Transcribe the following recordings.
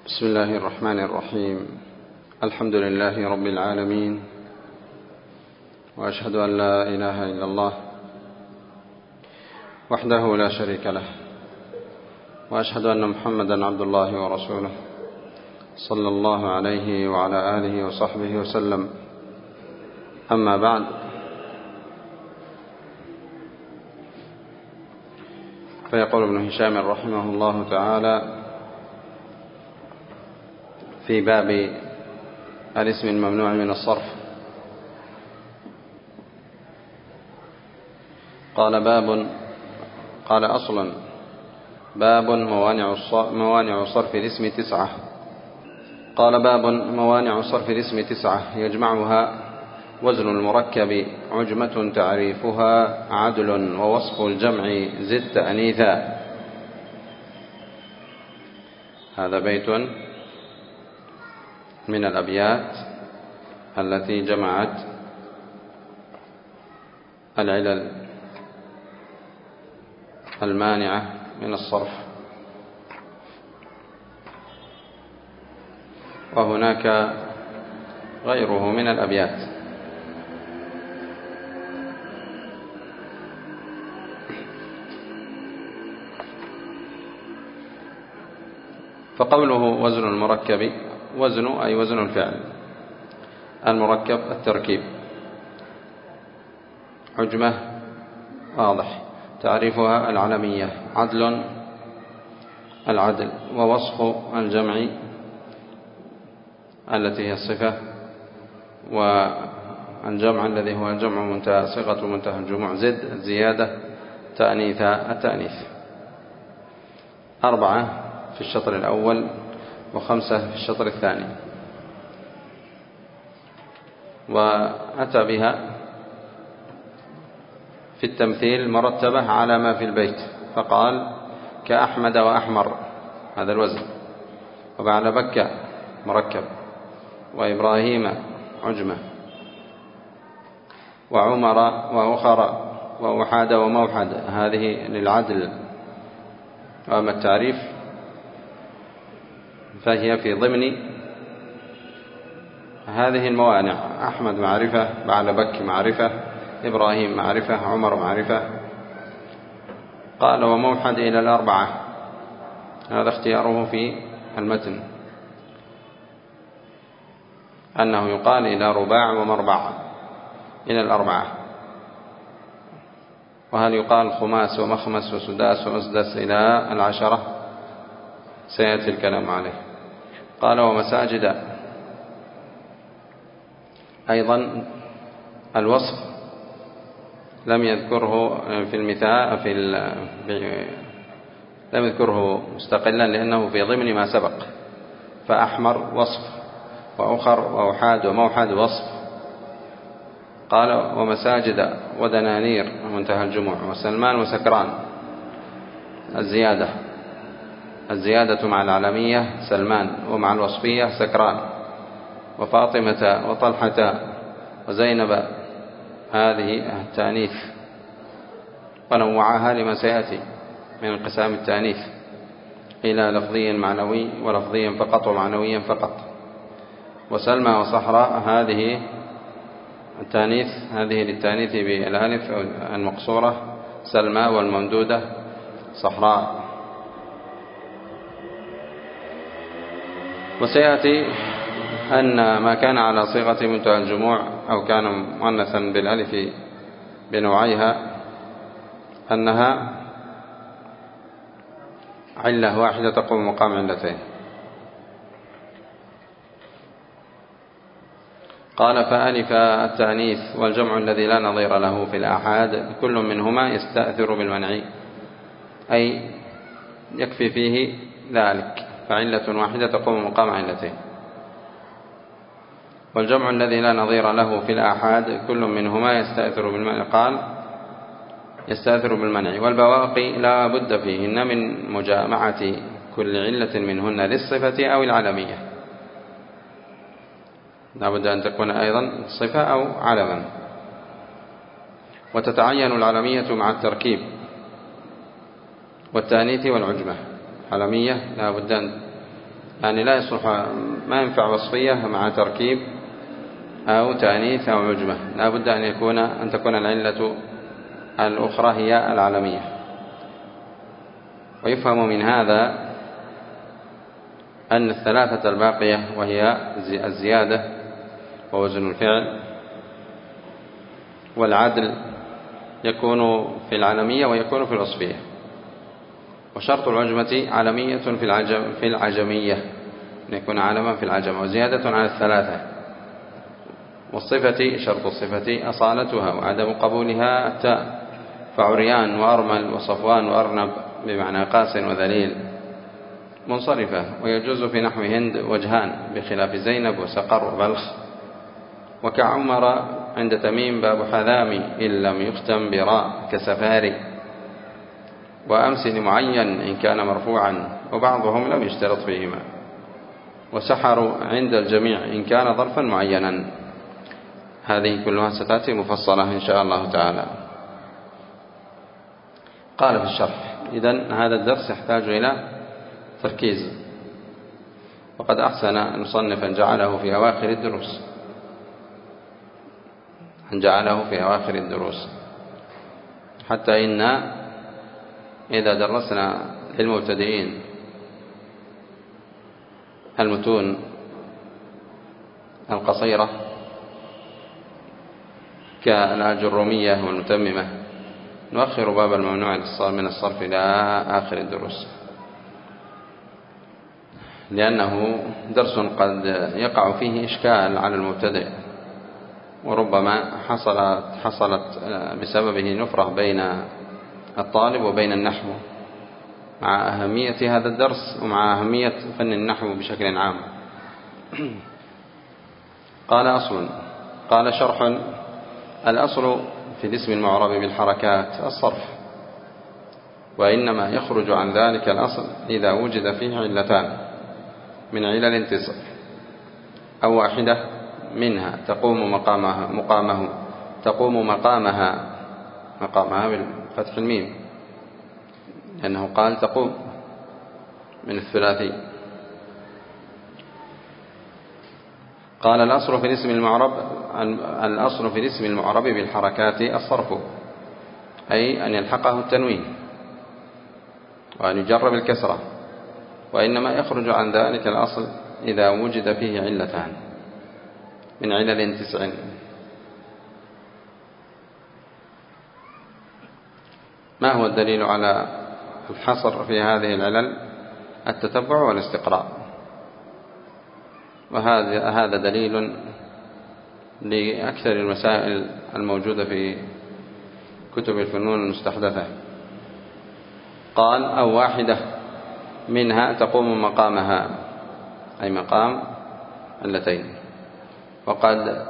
بسم الله الرحمن الرحيم. الحمد لله رب العالمين، وأشهد أن لا إله إلا الله وحده لا شريك له، وأشهد أن محمدا عبد الله ورسوله صلى الله عليه وعلى آله وصحبه وسلم. أما بعد، فيقول ابن هشام رحمه الله تعالى في باب الاسم الممنوع من الصرف: قال أصل باب موانع صرف الاسم 9. قال: باب موانع صرف الاسم 9 يجمعها وزن المركب عجمة تعريفها عدل ووصف الجمع زد تأنيثا. هذا بيت من الأبيات التي جمعت العلل المانعة من الصرف، وهناك غيره من الأبيات. فقوله وزن المركب، وزن أي وزن الفعل، المركب التركيب، عجمة واضح، تعريفها العلمية، عدل العدل، ووصف الجمع التي هي الصفة، والجمع الذي هو الجمع منتهى صيغة منتهى الجموع، زد الزيادة، تأنيث التأنيث. 4 في الشطر الأول و5 في الشطر الثاني. وأتى بها في التمثيل مرتبة على ما في البيت، فقال: كأحمد وأحمر، هذا الوزن. وبعد بكة مركب، وإبراهيم عجمة، وعمر وأخر وأحاد وموحد، هذه للعدل. وأما التعريف فهي في ضمن هذه الموانع: أحمد معرفة، بعد بك معرفة، إبراهيم معرفة، عمر معرفة. قال: وموحد إلى 4، هذا اختياره في المتن، أنه يقال إلى رباع ومربع، إلى 4. وهل يقال خماس ومخمس وسداس وأسدس إلى 10؟ سيأتي الكلام عليه. قال: ومساجد، أيضا الوصف لم يذكره في المثال لم يذكره مستقلا، لأنه في ضمن ما سبق. فأحمر وصف، وأخر وأحاد وموحد وصف. قال: ومساجد ودنانير منتهى الجموع، وسلمان وسكران، الزيادة مع العلمية سلمان، ومع الوصفية سكران. وفاطمة وطلحة وزينب، هذه التأنيث، ونوعها لما سيأتي من انقسام التأنيث إلى لفظي معنوي ولفظي فقط ومعنوي فقط. وسلمى وصحراء، هذه التأنيث، هذه للتأنيث بالألف المقصورة سلمى، والممدودة صحراء. وسيأتي أن ما كان على صيغة منتهى الجموع أو كان مؤنثا بالألف بنوعيها، أنها علة واحدة تقوم مقام علتين. قال: فألف التأنيث والجمع الذي لا نظير له في الآحاد كل منهما يستأثر بالمنع، أي يكفي فيه ذلك، فعلة واحدة تقوم مقام علتين. والجمع الذي لا نظير له في الآحاد كل منهما يستأثر بالمنع، قال: يستأثر بالمنع. والبواقي لا بد فيهن من مجامعة كل علة منهن للصفة أو العلمية، لا بد أن تكون أيضا صفة أو علما. وتتعين العلمية مع التركيب والتأنيث والعجمة. علمية لا بد أن يعني لا يصلح، ما ينفع وصفية مع تركيب أو تأنيث أو عجمة، لا بد أن تكون العلة الأخرى هي العالمية. ويفهم من هذا أن الثلاثة الباقية وهي الزيادة ووزن الفعل والعدل يكون في العالمية ويكون في الوصفية. وشرط العجمة عالمية في العجمية، أن يكون عالما في العجم، وزيادة على الثلاثة. والصفة شرط الصفة أصالتها وعدم قبولها التاء، فعريان وأرمل وصفوان وأرنب بمعنى قاس وذليل منصرفة. ويجوز في نحو هند وجهان بخلاف زينب وسقر وبلخ. وكعمر عند تميم باب حذامي إن لم يختم براء كسفاري. وأمس معين إن كان مرفوعا وبعضهم لم يشترط فيهما. وسحر عند الجميع إن كان ظرفا معينا. هذه كلها ستأتي مفصلة إن شاء الله تعالى. قال في الشرح: إذن هذا الدرس يحتاج إلى تركيز، وقد أحسن المصنف أن جعله في أواخر الدروس، حتى إن إذا درسنا للمبتدئين المتون القصيرة كالآجرومية والمتممة نؤخر باب الممنوع من الصرف إلى آخر الدروس، لأنه درس قد يقع فيه إشكال على المبتدئ، وربما حصلت بسببه نفرة بين الطالب وبين النحو، مع أهمية هذا الدرس ومع أهمية فن النحو بشكل عام. قال: أصل. قال: شرح. الأصل في الاسم المعرب بالحركات الصرف، وإنما يخرج عن ذلك الأصل إذا وجد فيه علتان من علل 9 أو واحدة منها تقوم مقامها بالفتح الميم، لأنه قال تقوم من الثلاثي. قال: الأصل في الاسم المعرب بالحركات الصرف، أي أن يلحقه التنوين وأن يجرب الكسرة، وإنما يخرج عن ذلك الأصل إذا وجد فيه علتان من علل 9. ما هو الدليل على الحصر في هذه العلل؟ التتبع والاستقراء، وهذا دليل لأكثر المسائل الموجودة في كتب الفنون المستحدثة. قال: أو واحدة منها تقوم مقامها، أي مقام علتين. وقد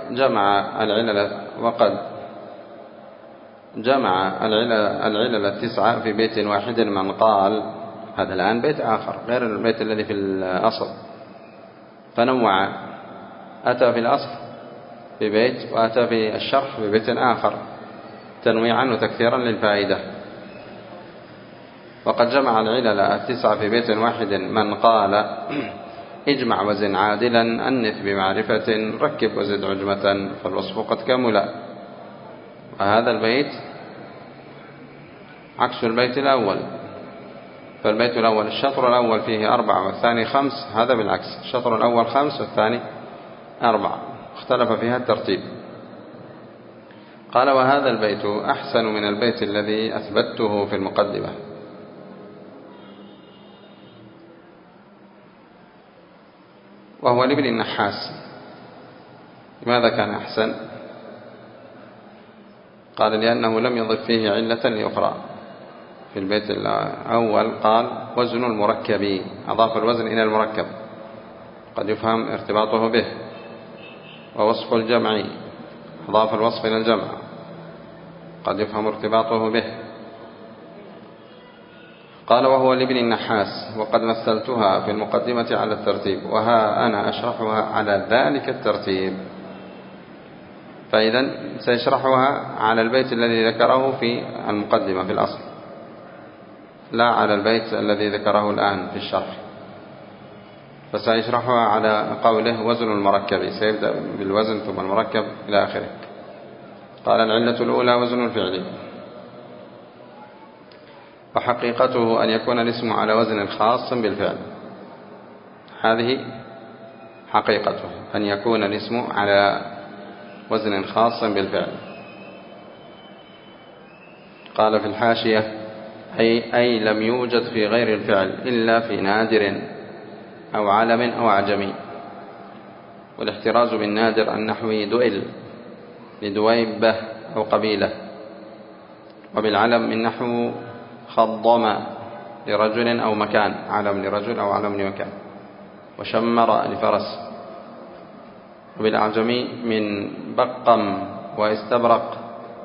جمع العلل 9 في بيت واحد من قال. هذا الآن بيت آخر غير البيت الذي في الأصل، فنوع، أتى في الأصل في بيت وأتى في الشرح في بيت آخر تنويعا وتكثيرا للفائدة. وقد جمع العلل 9 في بيت واحد من قال: اجمع وزن عادلا، أنث بمعرفة، ركب وزد عجمة، فالوصف قد كمل. وهذا البيت عكس البيت الأول، فالبيت الأول الشطر الأول فيه 4 والثاني 5، هذا بالعكس، الشطر الأول 5 والثاني 4، اختلف فيها الترتيب. قال: وهذا البيت أحسن من البيت الذي أثبته في المقدمة. وهو لابن النحاس. لماذا كان أحسن؟ قال: لأنه لم يضف فيه علة لأخرى. في البيت الأول قال: وزن المركب، أضاف الوزن إلى المركب، قد يفهم ارتباطه به. ووصف الجمع، أضاف الوصف إلى الجمع، قد يفهم ارتباطه به. قال: وهو لابن النحاس، وقد مثلتها في المقدمة على الترتيب، وها أنا أشرحها على ذلك الترتيب. فإذا سيشرحها على البيت الذي ذكره في المقدمة في الأصل، لا على البيت الذي ذكره الآن في الشرح. فسيشرحها على قوله وزن المركب، سيبدأ بالوزن ثم المركب إلى آخره. قال: العلة الأولى وزن الفعل، وحقيقته أن يكون الاسم على وزن خاص بالفعل. هذه حقيقته، أن يكون الاسم على وزن خاص بالفعل. قال في الحاشية: أي لم يوجد في غير الفعل إلا في نادر أو علم أو أعجمي. والاحتراز بالنادر النحوي دؤل لدويبة أو قبيلة، وبالعلم من نحو خضم لرجل أو مكان، علم لرجل أو علم لمكان، وشمر لفرس. وبالأعجمي من بقم واستبرق،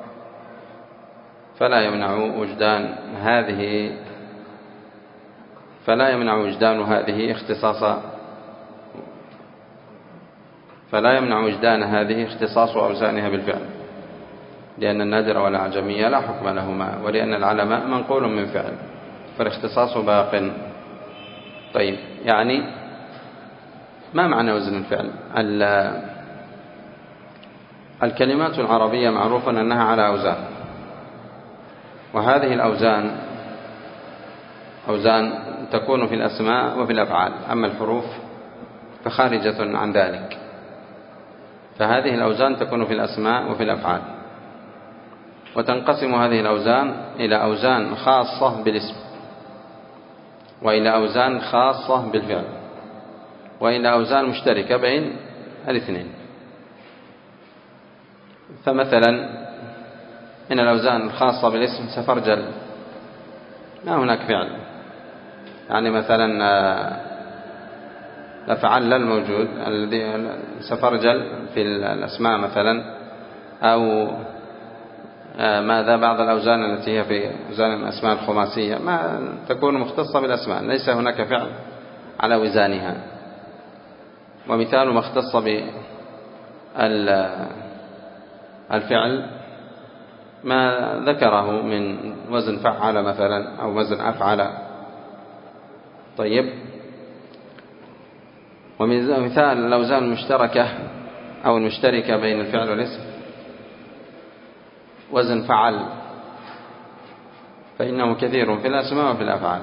فلا يمنع وجدان هذه اختصاص أوزانها بالفعل، لأن النادر والأعجمي لا حكم لهما، ولأن العلم منقول من فعل، فالاختصاص باق. طيب، يعني ما معنى وزن الفعل؟ الكلمات العربية معروف أنها على أوزان، وهذه الأوزان أوزان تكون في الأسماء وفي الأفعال، أما الحروف فخارجة عن ذلك. فهذه الأوزان تكون في الأسماء وفي الأفعال، وتنقسم هذه الأوزان إلى أوزان خاصة بالاسم، وإلى أوزان خاصة بالفعل، وإلى أوزان مشتركة بين الاثنين. فمثلا من الأوزان الخاصة بالاسم سفرجل، ما هناك فعل، يعني مثلا أفعل الموجود الذي سفرجل في الأسماء مثلا، أو ماذا بعض الأوزان التي هي في أوزان الأسماء الخماسية ما تكون مختصة بالأسماء، ليس هناك فعل على وزانها. ومثال ما اختص بالفعل ما ذكره من وزن فعل مثلا، أو وزن أفعل. طيب، ومثال الأوزان المشتركة أو المشتركة بين الفعل والاسم وزن فعل، فإنه كثير في الأسماء وفي الأفعال.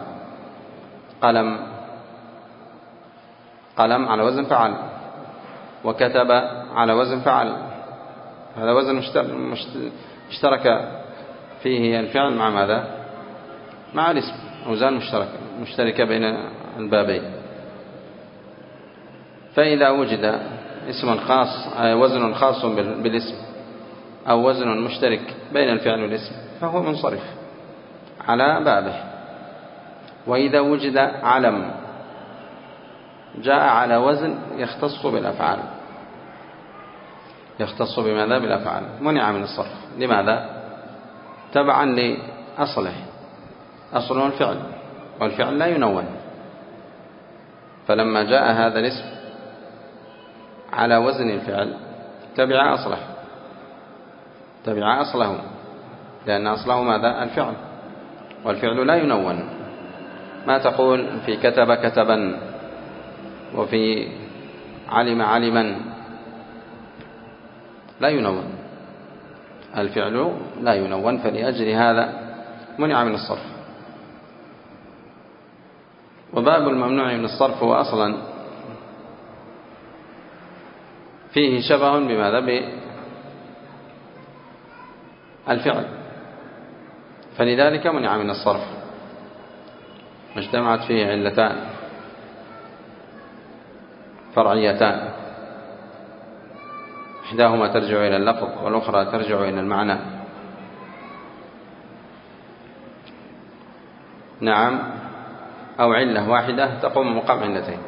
قلم على وزن فعل، وكتب على وزن فعل، هذا وزن اشترك فيه الفعل مع ماذا؟ مع الاسم، أوزان مشتركة بين البابين. فإذا وجد اسم خاص، وزن خاص بالاسم، أو وزن مشترك بين الفعل والاسم، فهو منصرف على بابه. وإذا وجد علم جاء على وزن يختص بالأفعال، يختص بماذا؟ بالأفعال، منع من الصرف. لماذا؟ تبعا لأصله، أصله الفعل، والفعل لا ينون. فلما جاء هذا الاسم على وزن الفعل تبع أصله، لأن أصله ماذا؟ الفعل، والفعل لا ينون. ما تقول في كتب كتبا، وفي علم علما، لا ينون، الفعل لا ينون، فلأجل هذا منع من الصرف. وباب الممنوع من الصرف هو أصلا فيه شبه بماذا؟ بالفعل، فلذلك منع من الصرف. اجتمعت فيه علتان فرعيتان، إحداهما ترجع إلى اللفظ، والأخرى ترجع إلى المعنى. نعم، أو علة واحدة تقوم مقام علتين.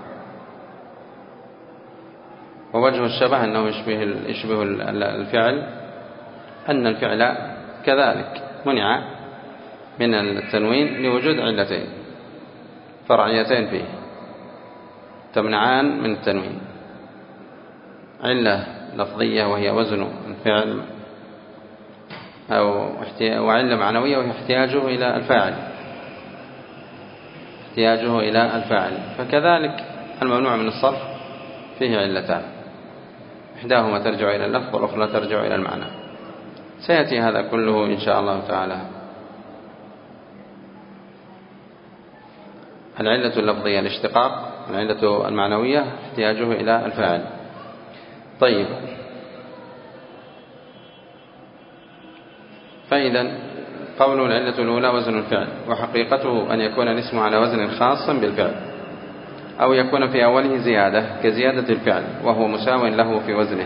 ووجه الشبه أنه يشبه الفعل، أن الفعل كذلك منع من التنوين لوجود علتين فرعيتين فيه تمنعان من التنوين، علة لفظية وهي وزن الفعل، وعلة معنوية وهي احتياجه إلى الفاعل، فكذلك الممنوع من الصرف فيه علتان، إحداهما ترجع إلى اللفظ والأخرى ترجع إلى المعنى. سيأتي هذا كله إن شاء الله تعالى. العلة اللفظية الاشتقاق، العلة المعنوية احتياجه إلى الفاعل. طيب، فإذا قول العلة الأولى وزن الفعل، وحقيقته أن يكون الاسم على وزن خاص بالفعل، أو يكون في أوله زيادة كزيادة الفعل وهو مساو له في وزنه.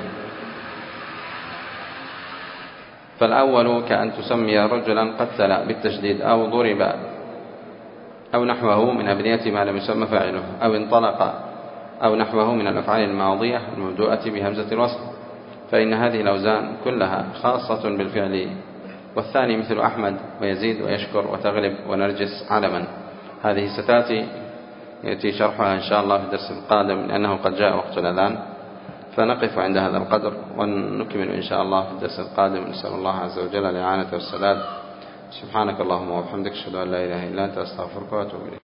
فالأول كأن تسمي رجلا قتل بالتشديد، أو ضرب، أو نحوه من أبنية ما لم يسمى فاعله، أو انطلق، أو نحوه من الأفعال الماضية المبدوءة بهمزة الوصل، فإن هذه الأوزان كلها خاصة بالفعل. والثاني مثل أحمد ويزيد ويشكر وتغلب ونرجس علما. هذه يأتي شرحها إن شاء الله في الدرس القادم، لأنه قد جاء وقت الأذان، فنقف عند هذا القدر ونكمل إن شاء الله في الدرس القادم. نسأل الله عز وجل الإعانة والسداد. سبحانك اللهم وبحمدك، أشهد أن لا إله إلا أنت، أستغفرك وأتوب إليك.